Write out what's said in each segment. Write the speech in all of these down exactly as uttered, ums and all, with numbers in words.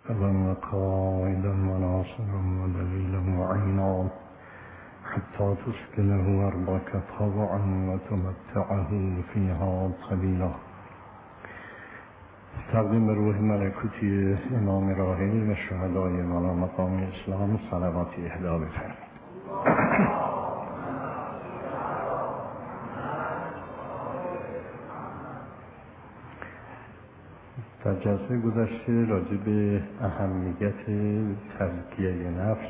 و قائدا و ناصرا و دلیلا و عینا حتی تسکنه ارضک طوعا و تمتعه فیها قلیلا. تقدیم به روح ملکوتی امام راحل و شهدای والا مقام اسلام صلواتی اهدا بفرمایید. در جلسه گذشته راجع به اهمیت تزکیه نفس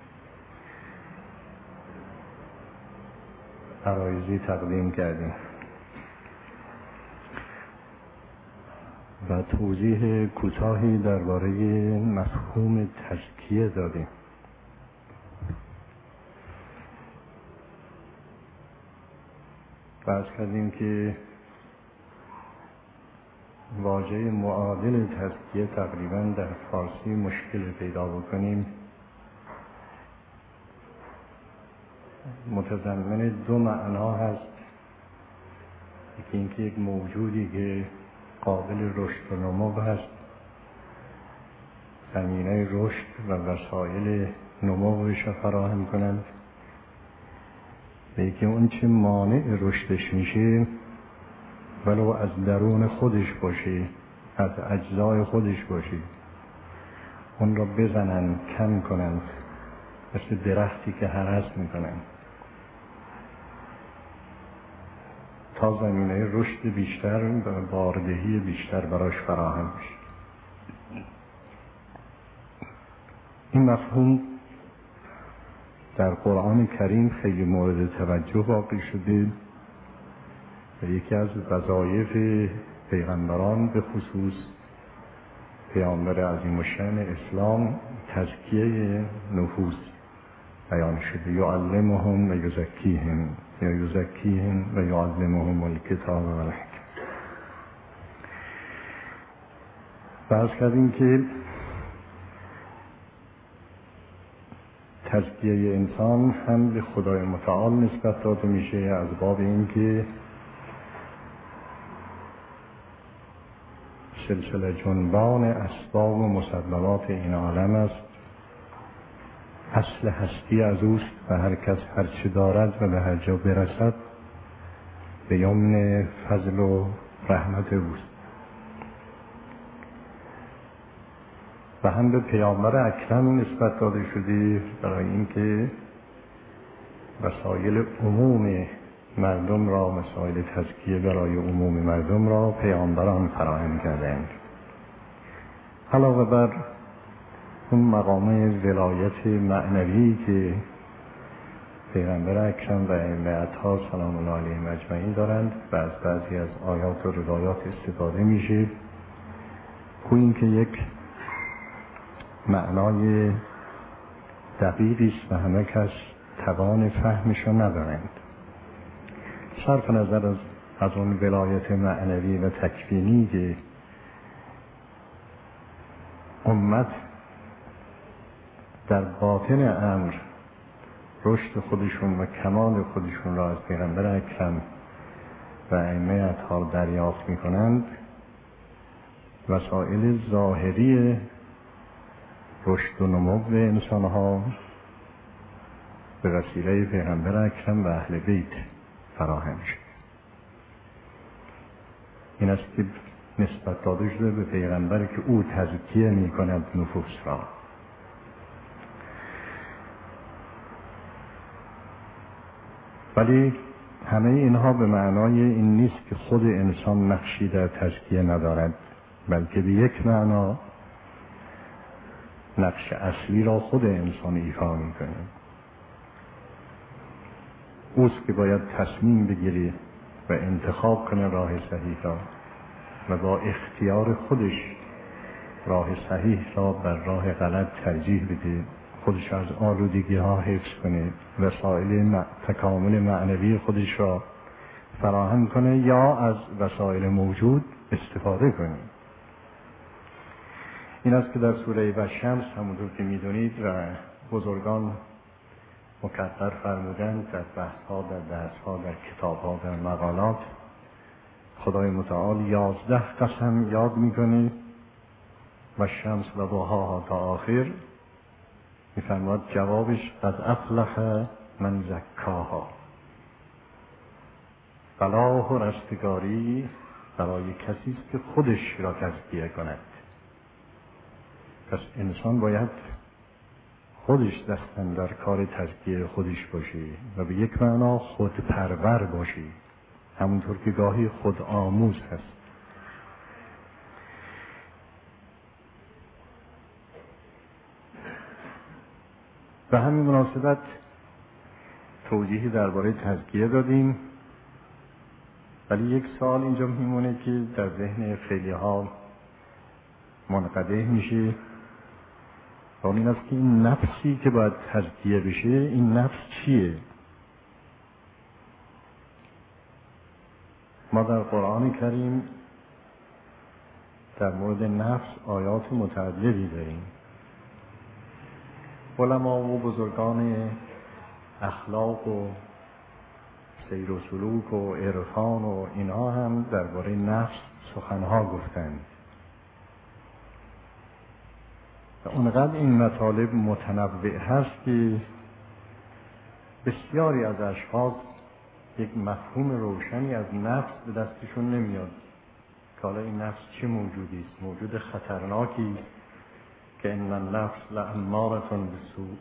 عرایضی تقدیم کردیم و توضیح کوتاهی درباره مفهوم تزکیه دادیم. بحث کردیم که واژه معادل تزکیه تقریبا در فارسی مشکل پیدا بکنیم متضمن دو معنا هست. یکی اینکه یک موجودی که قابل رشد و نمو هست، زمینه رشد و وسایل نمو بهش فراهم کنند، و یکی اون چه مانع رشدش میشه ولو از درون خودش باشه، از اجزای خودش باشه، اون را بزنن، کم کنند، مثل درختی که هرس میکنن تا زمینه رشد بیشتر و باردهی بیشتر براش فراهم بشه. این مفهوم در قرآن کریم خیلی مورد توجه واقع شده و یکی از وظایف پیغمبران به خصوص پیامبر عظیم الشأن اسلام تزکیه نفوس بیان شده. یعلمهم و یزکیهم یا یزکیهم و یعلمهم الکتاب و الحکمة. بحث کردیم که تزکیه انسان هم به خدای متعال نسبت داده میشه از باب اینکه سلسله جنبان اسباب و مسببات این عالم است. اصل هستی از اوست و هر کس هر چه دارد و به هر جا برسد به یمن فضل و رحمت اوست. و هم به پیامبر اکرم نسبت داده شده برای اینکه وسایل عموم مردم را، مسائل تزکیه برای عموم مردم را پیامبران فراهم کردند. علاوه بر اون مقام ولایت معنوی که پیغمبر اکرم و ائمه اطهار سلام الله علیهم اجمعین دارند و از بعضی از آیات و روایات استفاده میشه، او این که یک معنای دقیقی است و همه کس توان فهمش را ندارند. صرف نظر از از اون ولایت معنوی و تکوینی که امت در باطن امر رشد خودشون و کمال خودشون را از پیغمبر اکرم و ائمه اطهار دریافت می‌کنند، وسایل ظاهری رشد و نمو انسان‌ها به وسیله پیغمبر اکرم و اهل بیت فراهم شد. این است که نسبت داده شده به پیغمبر که او تزکیه می کند نفوس را. ولی همه اینها به معنای این نیست که خود انسان نقشی در تزکیه ندارد، بلکه به یک معنا نقش اصلی را خود انسان ایفا می کند. اوست که باید تصمیم بگیری و انتخاب کنه راه صحیح را و با اختیار خودش راه صحیح را بر راه غلط ترجیح بده، خودش از آلودگی ها حفظ کنه، وسایل تکامل معنوی خودش را فراهم کنه یا از وسایل موجود استفاده کنه. این است که در سوره والشمس همونطور که میدونید و بزرگان مکرر فرمودند در بحث‌ها، در درس‌ها، در کتاب‌ها، در مقالات، خدای متعال یازده قسم یاد میکنه و شمس و ضحاها تا آخر میفرماد جوابش قد افلح من زکاها. فلاح و رستگاری برای کسی است که خودش را تزکیه کند. پس انسان باید خودش دستن در کار تزکیه خودش باشه و به یک معنا خودپرور باشه، همونطور که گاهی خود آموز هست. به همین مناسبت توضیحی درباره تزکیه دادیم، ولی یک سوال اینجا میمونه که در ذهن خیلی ها منقدح میشه و این است که این نفسی که باید تزکیه بشه، این نفس چیه؟ ما در قرآن کریم در مورد نفس آیات متعددی داریم. علما و بزرگان اخلاق و سیر و سلوک و عرفان و اینها هم درباره نفس سخنها گفتند و اونقدر این مطالب متنوع هست که بسیاری از اشخاص یک مفهوم روشنی از نفس به دستشون نمیاد که حالا این نفس چه موجودی است، موجود خطرناکی که ان النفس لاماره بالسوء.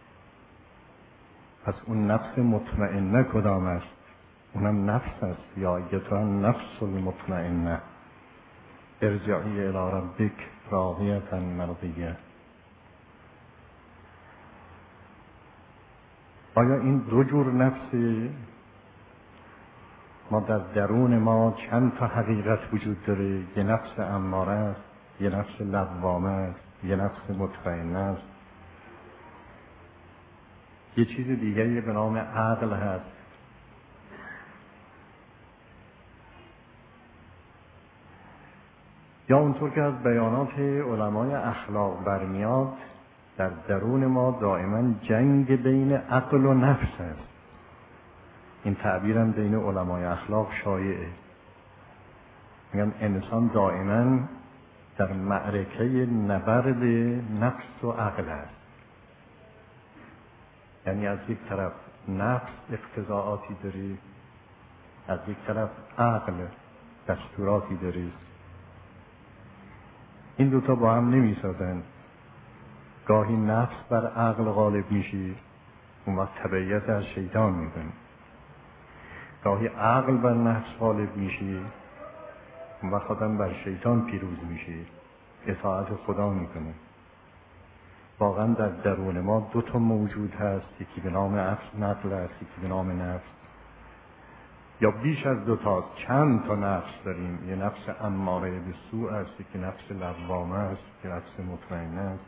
پس اون نفس مطمئنه کدام است؟ اونم نفس است. یا ایتها النفس المطمئنه ارجعی الی ربک راضیة مرضیه. آیا این دو جور نفس؟ ما در درون ما چند تا حقیقت وجود داره؟ یه نفس اماره است، یه نفس لوامه است، یه نفس مطمئنه است، یه چیز دیگری به نام عقل هست. یا اونطور که از بیانات علمای اخلاق برمیاد، در درون ما دائما جنگ بین عقل و نفس است. این تعبیرم بین علمای اخلاق شایعه. میگن انسان دائما در معرکه نبرد نفس و عقل است. یعنی از یک طرف نفس اقتضاعاتی داری، از یک طرف عقل دستوراتی داری. این دوتا با هم نمی سازند. گاهی نفس بر عقل غالب میشی، اون وقت تبعیت از شیطان میکنی. گاهی عقل بر نفس غالب میشی، اون وقت آدم بر شیطان پیروز میشی، اطاعت خدا میکنه. واقعا در درون ما دو تا موجود هست، یکی به نام عقل است، یکی به نام نفس. یا بیش از دو تا، چند تا نفس داریم. یه نفس اماره به سوء است، یکی نفس لوامه است، یکی نفس مطمئنه است.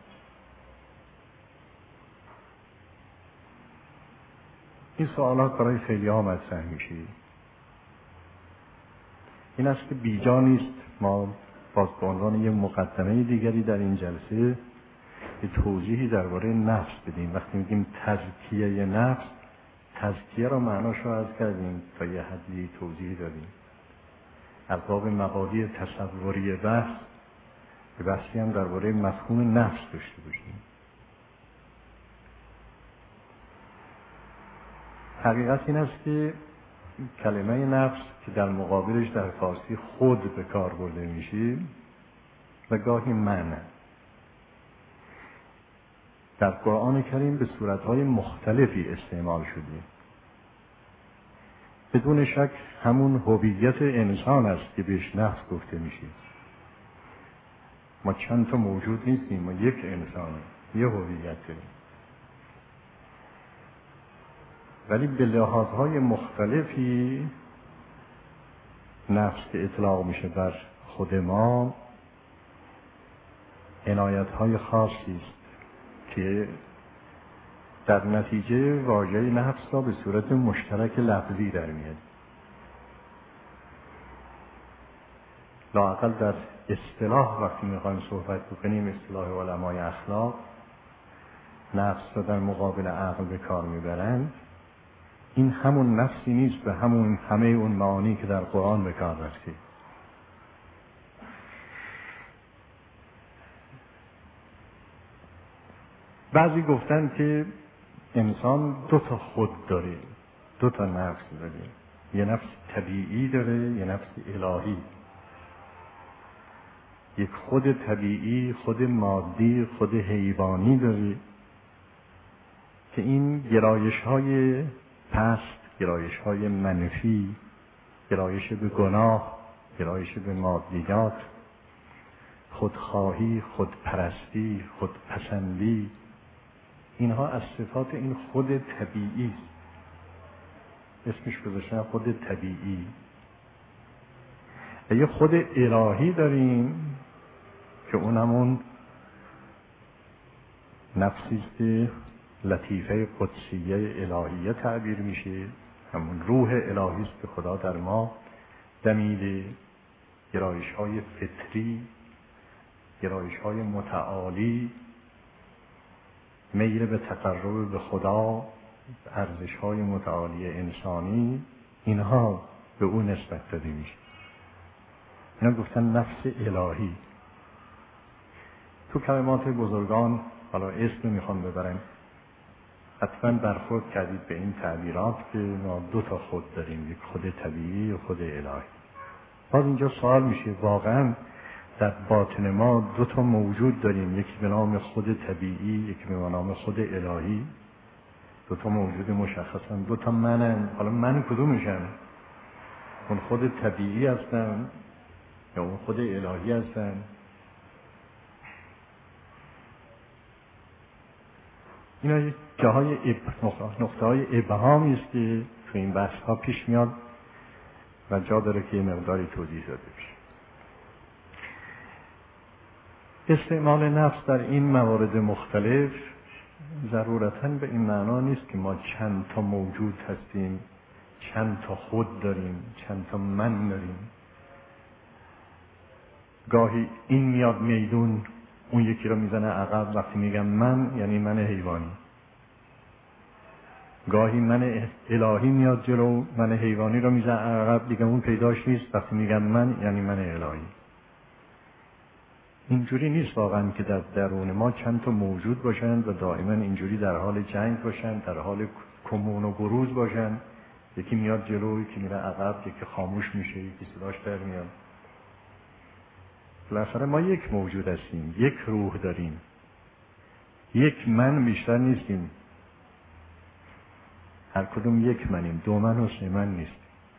این سوالات برای خیلی ها مطرح میشه. این است که بیجا نیست ما باز به عنوان یه مقدمه دیگری در این جلسه یه توضیحی درباره نفس بدیم. وقتی میگیم تزکیه نفس، تزکیه را معناش رو عرض کردیم، تا یه حدی توضیح دادیم. از باب مبادی تصوری بحث به بحثی هم درباره مفهوم نفس داشته باشیم. حقیقت این است که کلمه نفس که در مقابلش در فارسی خود به کار برده میشه و گاهی من، در قرآن کریم به صورتهای مختلفی استعمال شده. بدون شک همون هویت انسان است که بهش نفس گفته میشه. ما چند تا موجود نیستیم، ما یک انسانیم، یه هویت داریم. ولی به لحاظهای مختلفی نفس که اطلاق میشه بر خود ما عنایت‌های خاصی است که در نتیجه واژه نفس را به صورت مشترک لفظی در میاد. لااقل در اصطلاح وقتی میخوایم صحبت بکنیم، اصطلاح علمای اخلاق، نفس را در مقابل عقل به کار میبرند. این همون نفسی نیست به همون همه اون معانی که در قرآن به کار رفته. بعضی گفتن که انسان دو تا خود داره، دو تا نفس داره، یه نفس طبیعی داره، یه نفس الهی. یک خود طبیعی، خود مادی، خود حیوانی داره که این گرایش های پست، گرایش های منفی، گرایش به گناه، گرایش به مادیات، خودخواهی، خودپرستی، خودپسندی، اینها از صفات این خود طبیعی است. اسمش گذاشتن خود طبیعی. و یه خود الهی داریم که اون همون نفسی است که لطیفه قدسیه الهیه تعبیر میشه، همون روح الهی است که خدا در ما دمیده. گرایش های فطری، گرایش های متعالی، میل به تقرب به خدا، ارزش های متعالی انسانی، اینها به اون نسبت داده میشه. اینا گفتن نفس الهی. تو کلمات بزرگان، حالا اسم میخوام ببرم، حتما برخورد کردید به این تعبیرات که ما دو تا خود داریم، یک خود طبیعی و خود الهی. باز اینجا سوال میشه واقعا در باطن ما دو تا موجود داریم، یکی به نام خود طبیعی، یکی به نام خود الهی. دو تا موجود مشخصن، دو تا منن. حالا من کدومشم؟ اون خود طبیعی هستن یا اون خود الهی هستن؟ اینا یک جاهای نقطه های ابهامی است که تو این بحث ها پیش میاد و جا داره که یه مقداری توضیح داده بشه. استعمال نفس در این موارد مختلف ضرورتاً به این معنا نیست که ما چند تا موجود هستیم، چند تا خود داریم، چند تا من داریم. گاهی این میاد میدون، اون یکی رو میزنه عقب. وقتی میگم من یعنی من حیوانی. گاهی من الهی میاد جلو، من حیوانی رو میزنه عقب، دیگه اون پیداش نیست. وقتی میگم من یعنی من الهی. اینجوری نیست واقعا که در درون ما چند تا موجود باشند و دائما اینجوری در حال جنگ باشند، در حال کمون و بروز باشند. یکی میاد جلو، یکی میره عقب، یکی خاموش میشه، یکی صداش در میاد. بالاخره ما یک موجود هستیم، یک روح داریم، یک من بیشتر نیستیم. هر کدوم یک منیم، دو من و سه من نیستیم.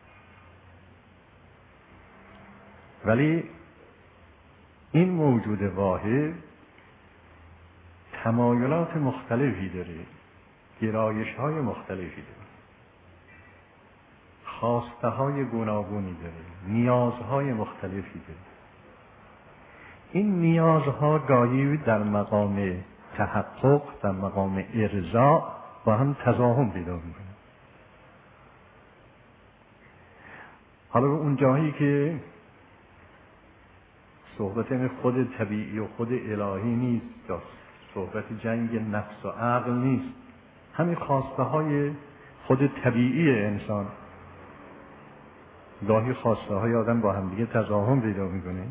ولی این موجود واحد تمایلات مختلفی داره، گرایش های مختلفی داره، خواسته های گوناگونی داره، نیازهای مختلفی داره. این نیازها گاهی در مقام تحقق، در مقام ارضاء با هم تضاهم پیدا میکنه. حالا اون جایی که صحبت این خود طبیعی و خود الهی نیست، یا صحبت جنگ نفس و عقل نیست، همین خواسته های خود طبیعی انسان، گاهی خواسته های آدم با هم دیگه تضاهم پیدا میکنه.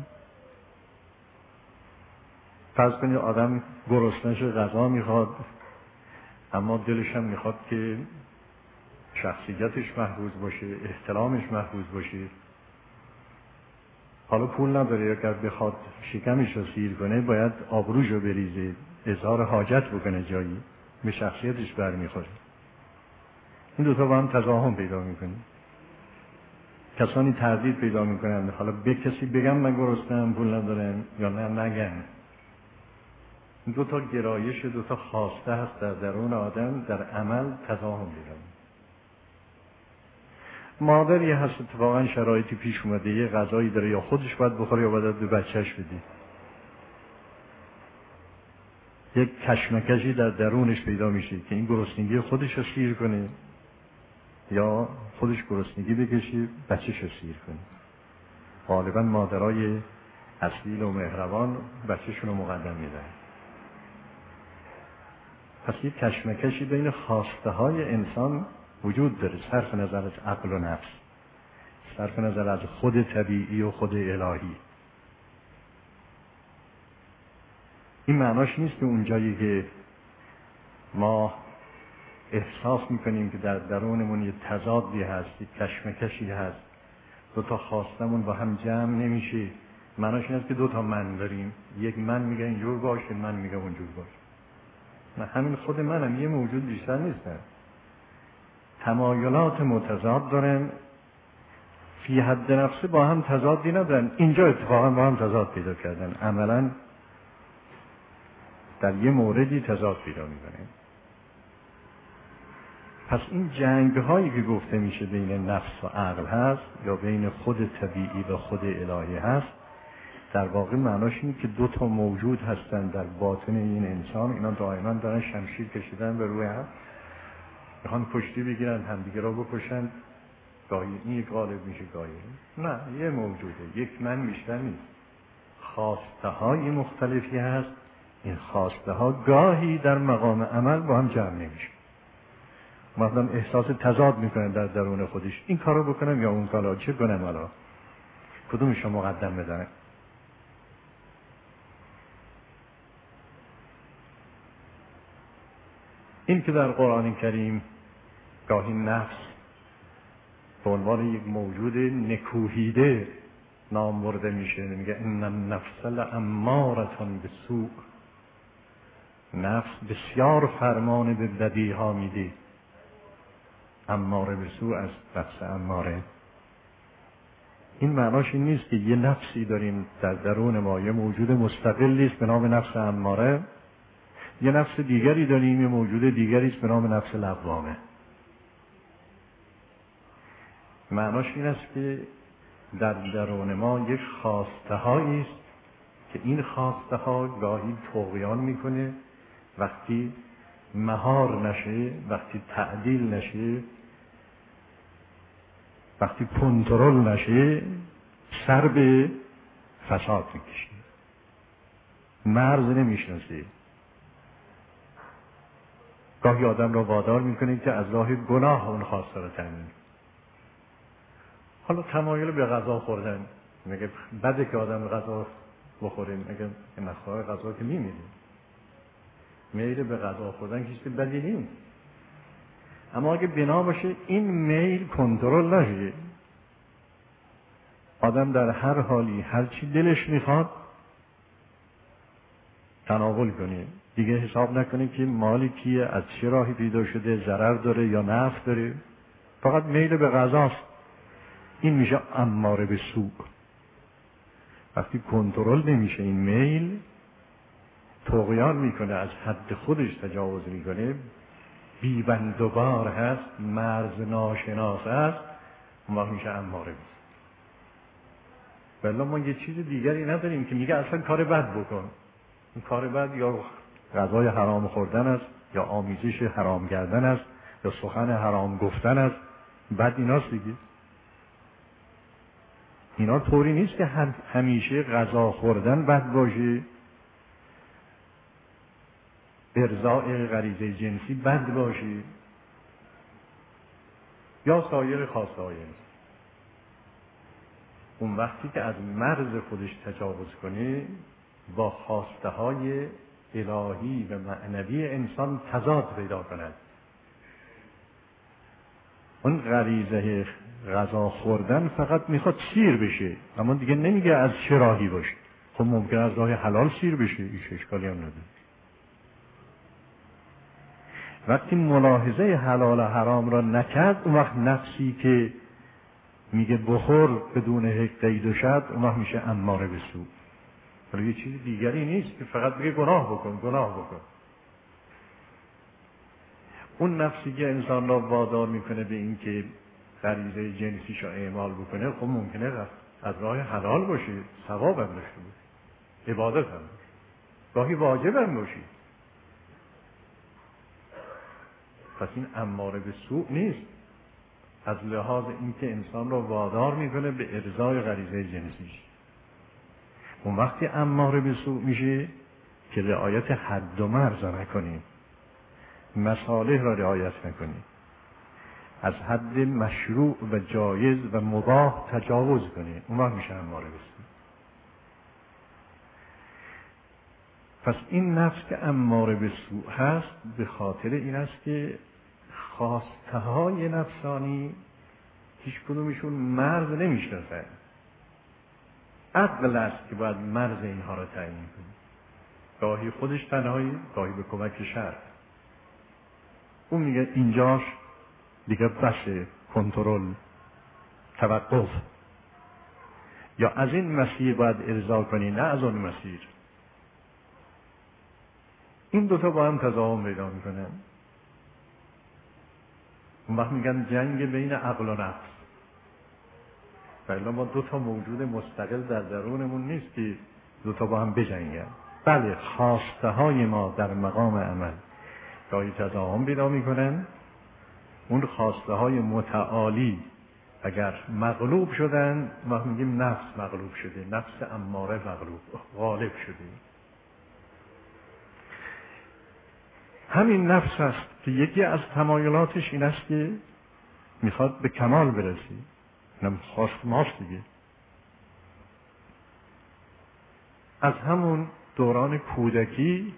فرض کنید آدم گرسنه‌ش غذا میخواد، اما دلش هم میخواد که شخصیتش محفوظ باشه، احترامش محفوظ باشه. حالا پول نداره، اگر بخواد شکمش رو سیر کنه باید آبروش رو بریزه، اظهار حاجت بکنه، جایی به شخصیتش برمیخوره. این دوتا با هم تضاهم پیدا میکنه. کسانی تردید پیدا میکنن، حالا به کسی بگم من گرسنه‌ام پول ندارم یا نه نگم. این دوتا گرایش، دوتا خواسته هست در درون آدم، در عمل تضاهم پیدا. مادری هست اتفاقا شرایطی پیش اومده، یه غذایی داره، یا خودش باید بخوره یا باید به بچهش بده. یک کشمکشی در درونش پیدا میشه که این گرسنگی خودش رو سیر کنه یا خودش گرسنگی بکشه بچهش رو سیر کنه. غالبا مادرای اصیل و مهربان بچهشون رو مقدم میدن. پس یک کشمکشی بین خواسته های انسان وجود داره، صرف نظر از عقل و نفس، صرف نظر از خود طبیعی و خود الهی. این معناش نیست که اونجایی که ما احساس میکنیم که در درونمون یه تضادی هست، یه کشمکشی هست، دو تا خواستمون با هم جمع نمیشه. معناش این است که دو تا من داریم، یک من میگه اینجور باش، من میگه اونجور باش. نه، همین خود منم یه موجود بیشتر نیستم. تمایلات متضاد دارن، فی حد نفسه با هم تضادی ندارن. اینجا اتفاقا با هم تضاد پیدا کردن، عملا در یه موردی تضاد پیدا میکنه. پس این جنگ هایی که گفته میشه بین نفس و عقل هست یا بین خود طبیعی و خود الهی هست، در واقع معناش اینه که دو تا موجود هستن در باطن این انسان. اینا دائما دارن شمشیر کشیدن به روی هم، میخوان کشتی بگیرن، همدیگه را بکشن. گاهی این یک غالب میشه، گاهی نه. یه موجوده، یک من بیشتر نیست. خواسته های مختلفی هست. این خواسته ها گاهی در مقام عمل با هم جمع نمیشه. مثلا احساس تضاد میکنه در درون خودش، این کارو بکنم یا اون کارو، چه کنم حالا، کدومش رو مقدم بدم. این که در قرآن کریم گاهی نفس به عنوان یک موجود نکوهیده نام برده میشه، میگه ان النفس لاماره بالسوء، نفس بسیار فرمان به بدی ها میده. اماره بالسوء از نفس اماره. این معناش این نیست که یه نفسی داریم در درون ما، یه موجود مستقلی است به نام نفس اماره، یه نفس دیگری داریم، یه موجود دیگری است به نام نفس لوامه. معناش این است که در درون ما یک خواسته هایی است که این خواسته ها گاهی طغیان میکنه، وقتی مهار نشه، وقتی تعدیل نشه، وقتی کنترل نشه، سر به فساد میکشه، مرز نمیشناسه. گاهی آدم را وادار میکنه که از راه گناه اون خواسته را تامین. حالا تمایل به غذا خوردن، میگه بده که آدم غذا بخوره، میگه نخواه غذا که میمیره. میل به غذا خوردن کسی بدی نیست، اما اگه بنا باشه این میل کنترل نشه، آدم در هر حالی هر چی دلش میخواد تناول کنه، دیگه حساب نکنه که مالی کیه، از چه راهی پیدا شده، ضرر داره یا نفع داره، فقط میل به غذاست. این میشه اماره به سوء. وقتی کنترل نمیشه این میل، طغیان میکنه، از حد خودش تجاوز میکنه، بیبندوبار هست، مرز ناشناس هست، اون وقت میشه اماره به سوء. بلا ما یه چیز دیگری نداریم که میگه اصلا کار بد بکن. این کار بد یا غذای حرام خوردن است، یا آمیزش حرام کردن است، یا سخن حرام گفتن است. بد ایناست دیگه. اینا طوری نیست که همیشه غذا خوردن بد باشه، ارضاء غریزه جنسی بد باشه، یا سایر خواسته های انسان. اون وقتی که از مرز خودش تجاوز کنه، با خواسته های الهی و معنوی انسان تضاد پیدا کند. اون غریزه غذا خوردن فقط میخواد سیر بشه، اما دیگه نمیگه از چه راهی باشه. خب ممکن از راه حلال سیر بشه، هیچ اشکالی هم نداره. وقتی ملاحظه حلال و حرام را نکرد، اون وقت نفسی که میگه بخور بدون قید و شرط، اون وقت میشه اماره به سوء. ولی یه چیز دیگری نیست که فقط بگه گناه بکن، گناه بکن. اون نفسی که انسان را وادار میکنه به این که غریزه جنسیش را اعمال بکنه، خب ممکنه از راه حلال باشه، ثواب هم داشته باشه، عبادت هم باشه، گاهی واجب هم باشه. پس این اماره به سوء نیست، از لحاظ اینکه انسان را وادار میکنه به ارضای غریزه جنسیش. اون وقتی اماره به سوء میشه که رعایت حد و مرز نکنیم، مصالح را رعایت نکنیم، از حد مشروع و جایز و مباح تجاوز کنیم، اون وقت میشه اماره به سوء. پس این نفس که اماره به سوء هست به خاطر این است که خواسته های نفسانی هیچ کدومشون مرز نمیشناسن. عقل است که باید مرز اینها را تعیین کنه، گاهی خودش تنهایی، گاهی به کمک شرع. اون میگه اینجاش دیگه بس کنترل، توقف، یا از این مسیر باید ارضا کنی نه از اون مسیر. این دوتا با هم تضاهم پیدا میکنن. اون وقت میگن جنگ بین عقل و نفس. بله ما دوتا موجود مستقل در درونمون نیست که دوتا با هم بجنگن. بله خواسته های ما در مقام عمل گاهی تضاهم پیدا میکنن. اون خواسته های متعالی اگر مغلوب شدن ما میگیم نفس مغلوب شده، نفس اماره مغلوب غالب شده. همین نفس است که یکی از تمایلاتش این است که میخواد به کمال برسی. اینم خواست ماست دیگه. از همون دوران کودکی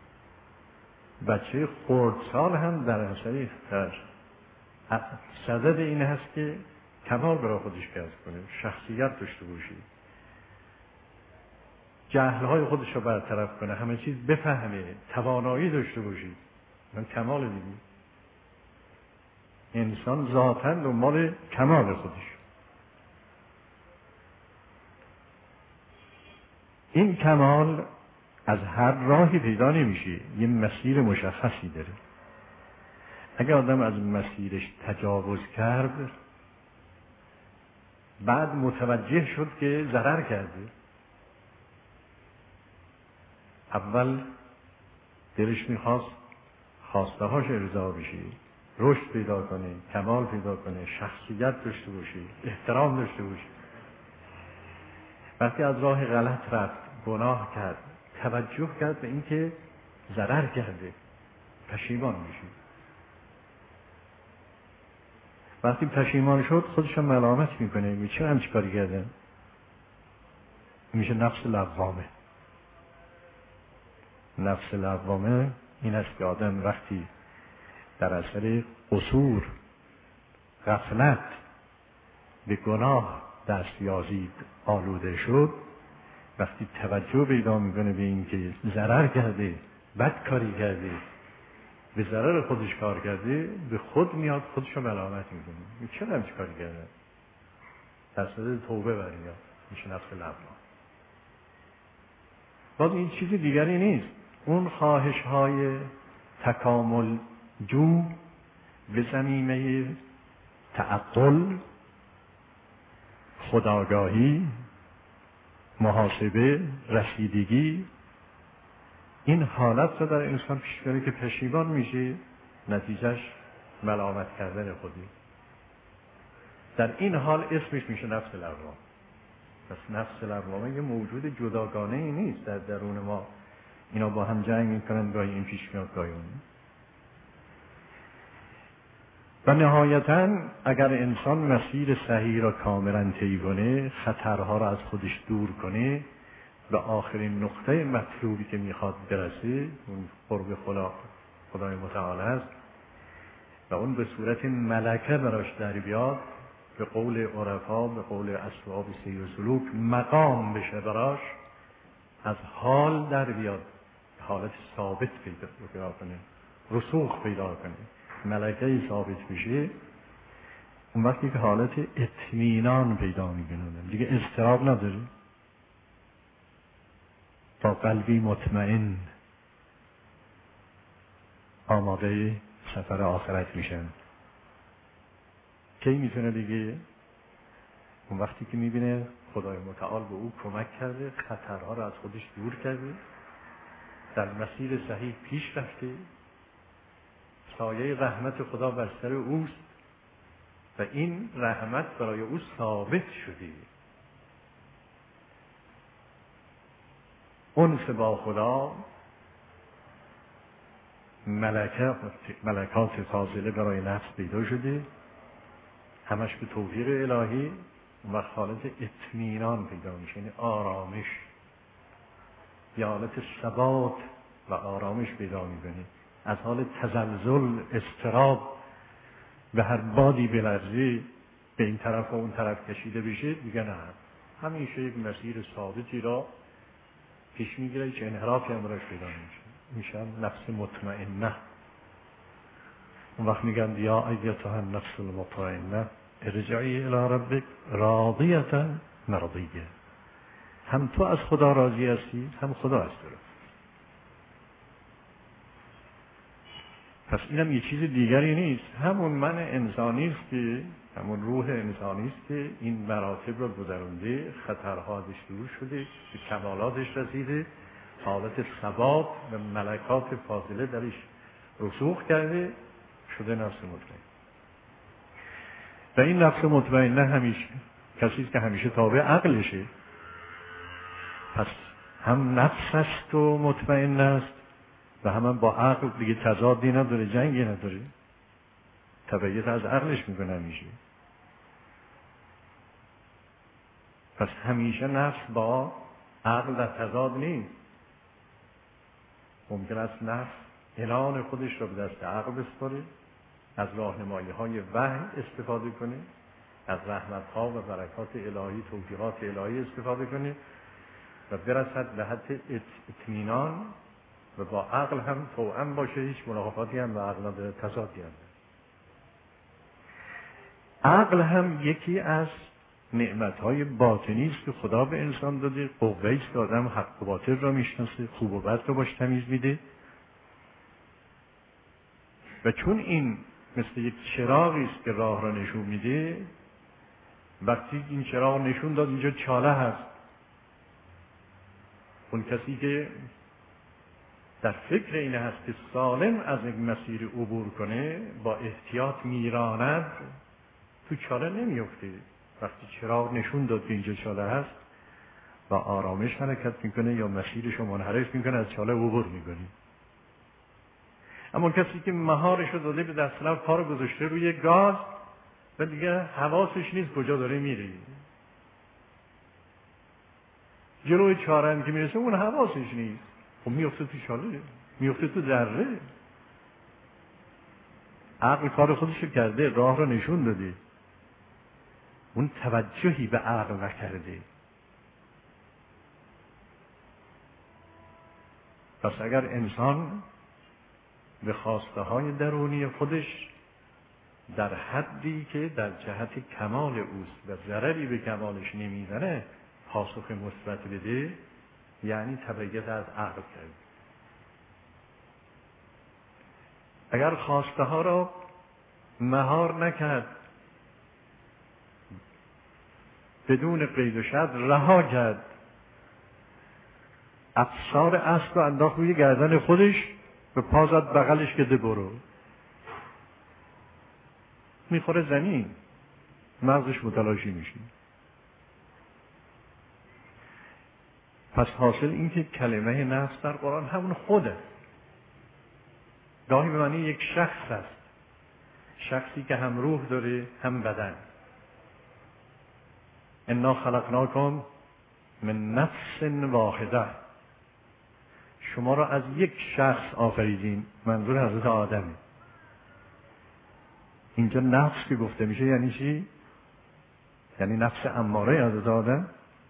بچه خردسال هم در اثر صدد این هست که کمال برای خودش کسب کنه، شخصیت داشته باشه، جهلهای خودش رو برطرف کنه، همه چیز بفهمه، توانایی داشته باشه. من کمال دیگه. انسان ذاتاً دنبال کمال خودش. این کمال از هر راهی پیدا نمیشه، یه مسیر مشخصی داره. اگر آدم از مسیرش تجاوز کرد بعد متوجه شد که ضرر کرده. اول دلش میخواست خواسته هاش ارضا بشه، رشد پیدا کنه، کمال پیدا کنه، شخصیت داشته باشه، احترام داشته باشه. وقتی از راه غلط رفت، گناه کرد، توجه کرد به اینکه ضرر کرده، پشیمان میشه. وقتی پشیمان شد خودش ملامت میکنه، میگه چرا همچی کاری کردم؟ میشه نفس لوامه. نفس لوامه این است که آدم وقتی در اثر قصور، غفلت، به گناه دست یازید، آلوده شد، وقتی توجه پیدا میکنه به این که ضرر کرده، بد کاری کرده، به ضرر خودش کار کرده، به خود میاد خودش رو ملامت میکنه. چرا همچی کاری کرده؟ در صورت توبه برمیاد، میشه نفس لوامه. باز این چیز دیگری نیست. اون خواهش های تکامل جو به زمینه تعقل، خودآگاهی، محاسبه، رسیدگی، این حالت رو در انسان پیش میاره که پشیمان میشه، نتیجهش ملامت کردن خودی. در این حال اسمش میشه نفس لوامه. پس نفس لوامه یه موجود جداگانه ای نیست در درون ما. اینا با هم جنگ میکنن، گاهی این پیش میاد گاهی اون. و نهایتاً اگر انسان مسیر صحیح را کاملا طی کنه، خطرها را از خودش دور کنه، به آخرین نقطه مطلوبی که میخواد برسه، اون قرب خدا، خدای متعال است، و اون به صورت ملکه براش در بیاد، به قول عرفا، به قول اصحاب سیر و سلوک، مقام بشه براش، از حال در بیاد، حالت ثابت پیدا کنه، رسوخ پیدا کنه، ملکه ثابت بشه. اون وقتی که حالت اطمینان پیدا میکنه، دیگه اضطراب نداره، تا قلبی مطمئن آماده سفر آخرت میشن. کی میتونه دیگه؟ اون وقتی که میبینه خدای متعال به او کمک کرده، خطرها رو از خودش دور کرده، در مسیر صحیح پیش رفته، سایه رحمت خدا بر سر اوست و این رحمت برای او ثابت شده. انس با خدا، ملکه ملکات فاضله برای نفس پیدا شده، همش به توفیق الهی، و حالت اطمینان پیدا میشه، یعنی آرامش. یه حالت ثبات و آرامش پیدا میکنی، از حال تزلزل، اضطراب و هر بادی بلرزی به این طرف و اون طرف کشیده بشه، دیگه نه، همیشه یک مسیر ثابتی را پیش میگیره، هیچ انحرافی هم راش پیدا نمیشه، میشه نفس مطمئنه. اون وقت میگن یا ایتها النفس المطمئنه ارجعی الی ربک راضیة مرضیه، هم تو از خدا راضی هستی، هم خدا از تو. پس اینم یه چیز دیگری نیست، همون من انسانی است که همون روح انسانی است که این مراتب رو گذرونده، خطرها ازش دور شده، به کمالاتش رسیده، حالت ثبات و ملکات فاضله درش رسوخ کرده، شده نفس مطمئن. و این نفس مطمئنه همیشه کسی که همیشه تابع عقلشه، پس هم نفس است و مطمئن است و هم, هم با عقل دیگه تضادی نداره، جنگی نداره، تبعیت از عقلش میکنه همیشه. پس همیشه نفس با عقل در تضاد نیست. ممکن است نفس اعلان خودش رو به دست عقل بسپاره، از راهنمایی های وحی استفاده کنه، از رحمت ها و برکات الهی، توفیقات الهی استفاده کنه و برسد به حد اطمینان و با عقل هم توأم باشه، هیچ منافاتی هم با عقل نداره، تضادی هم. عقل هم یکی از نعمت‌های باطنی است که خدا به انسان داده، قوه‌ای است که آدم حق و باطل را میشناسه، خوب و بد را باش تمیز میده. و چون این مثل یک چراغی است که راه را نشون میده، وقتی این چراغ نشون داد اینجا چاله هست، اون کسی که در فکر این هست که سالم از یک مسیر عبور کنه، با احتیاط میراند، تو چاله نمیفته. وقتی چراغ نشون داد که اینجا چاله هست، با آرامش حرکت میکنه یا مسیرش رو منحرف میکنه، از چاله عبور میکنه. اما کسی که مهارش رو داده به دستلب، پا رو گذاشته روی گاز و دیگه حواسش نیست کجا داره میره، جلوی چارم که میرسه اون حواسش نیست، خب میفته تو چاله، میفته تو دره. عقل کار خودش رو کرده، راه رو نشون داده، اون توجهی به عقل نکرده. پس اگر انسان به خواسته های درونی خودش در حدی که در جهت کمال اوست و ضرری به کمالش نمیزنه پاسخ مثبت بده، یعنی تبعیت از عقل کرد. اگر خواسته ها را مهار نکرد، بدون قید و شرط رها کرد، افسار اسب رو انداخت روی گردن خودش، به پا زد بغلش که ده برو، میخوره زمین، مغزش متلاشی میشه. پس حاصل این که کلمه نفس در قرآن همون خوده، گاهی به معنی یک شخص است، شخصی که هم روح داره هم بدن. انا خلقناکم من نفس واحده، شما را از یک شخص آفریدیم، منظور حضرت آدمه. اینجا نفس که گفته میشه یعنی چی؟ یعنی نفس اماره حضرت آدم؟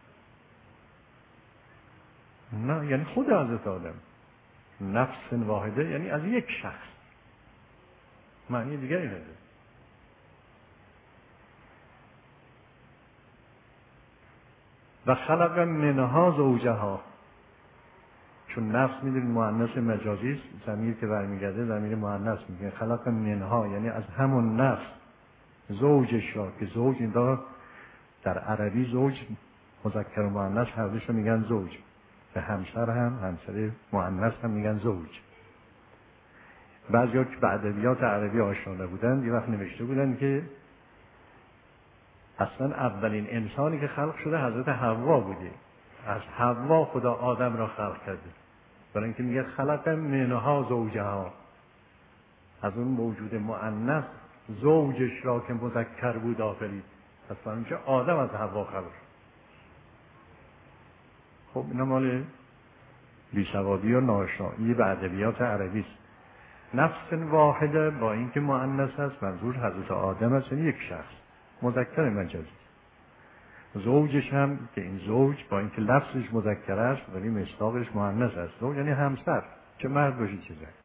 نه، یعنی خود حضرت آدم. نفس واحده یعنی از یک شخص، معنی دیگری نداره. و خلق منها زوجها، چون نفس میدونید مؤنث مجازی است، ضمیر که برمیگرده ضمیر مؤنث میگه. خلق منها یعنی از همون نفس زوجش را، که زوج اینجا در عربی زوج مذکر و مؤنث هر دوش رو میگن زوج، به همسر هم همسر مؤنث هم میگن زوج. بعضیا که به ادبیات عربی آشنا نبودن یه وقت نوشته بودن که اصلا اولین انسانی که خلق شده حضرت حوا بوده، از حوا خدا آدم را خلق کرده، برای اینکه میگه خلق منها زوجها، از اون موجود مؤنث زوجش را که مذکر بود آفرید. پس برای آدم از حوا خلق شد. خب اینا مال بیسوادی و ناآشنایی به ادبیات عربی است. نفس واحده با اینکه مؤنث است، منظور حضرت آدم است، یعنی یک شخص، مذکر مجازی. زوجش هم که این زوج با اینکه لفظش مذکر است ولی مصداقش مؤنث است، زوج یعنی همسر، چه مرد باشی چه زن.